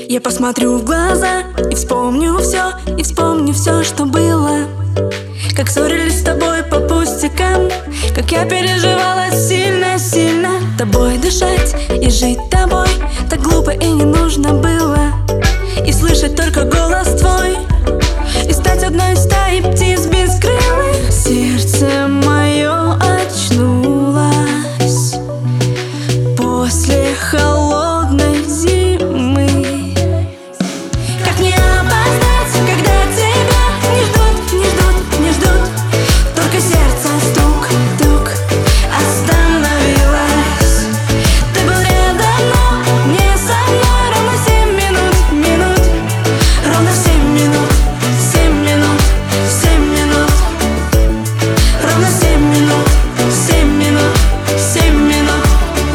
Я посмотрю в глаза и вспомню все, что было. Как ссорились с тобой по пустякам, как я переживала сильно-сильно. Тобой дышать и жить тобой так глупо и не нужно было. И слышать только голос твой, и стать одной из стаи птиц бескрылых. Сердце мое очнулось после холодной зимы. Как не опоздать, когда тебя не ждут, не ждут, не ждут? Только сердце стук-тук остановилось. Ты был рядом, но не со мной. Ровно 7 минут, минут. Ровно 7 минут, 7 минут, 7 минут. Ровно 7 минут, 7 минут, 7 минут.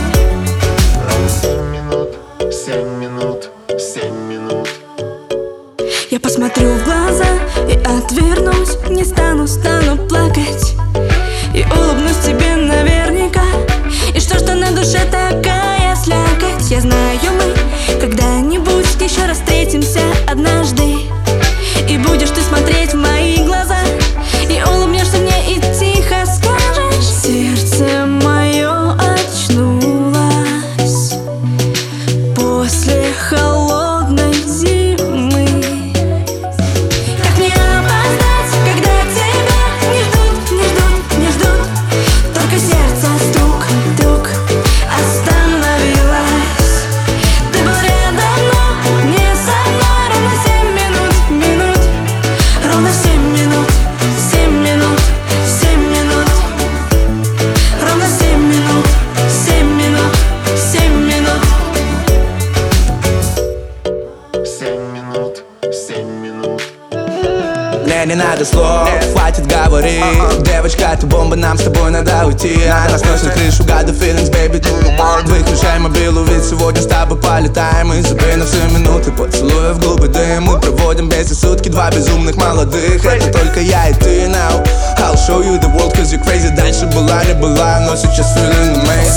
7 минут, 7 минут. Я посмотрю в глаза и отвернусь, не стану плакать. И улыбнусь тебе наверняка. И что на душе такая слякоть? Я знаю, мы когда-нибудь еще раз встретимся однажды. И будешь ты смотреть в мои глаза, и улыбнешься мне и тихо скажешь: сердце мое очнулось после холодной зимы. Как не опоздать, когда тебя не ждут, не ждут, не ждут? Только сердце стук-тук остановилось. Ты был рядом, но не со мной. Ровно 7 минут, минут. Ровно 7 минут, 7 минут, 7 минут. Ровно 7 минут, 7 минут, 7 минут. 7 минут, 7 минут. Мне не надо слов, хватит говорить. Девочка, ты бомба, нам с тобой надо уйти. Она сносит крышу, got the feelings, baby. Выключай мобилу, ведь сегодня с тобой полетаем. И забей на все минуты поцелуя в губы дым. Мы проводим вместе сутки, два безумных молодых. Это только я и ты now. I'll show you the world, cause you're crazy. Дальше была, не была, но сейчас feeling amazing.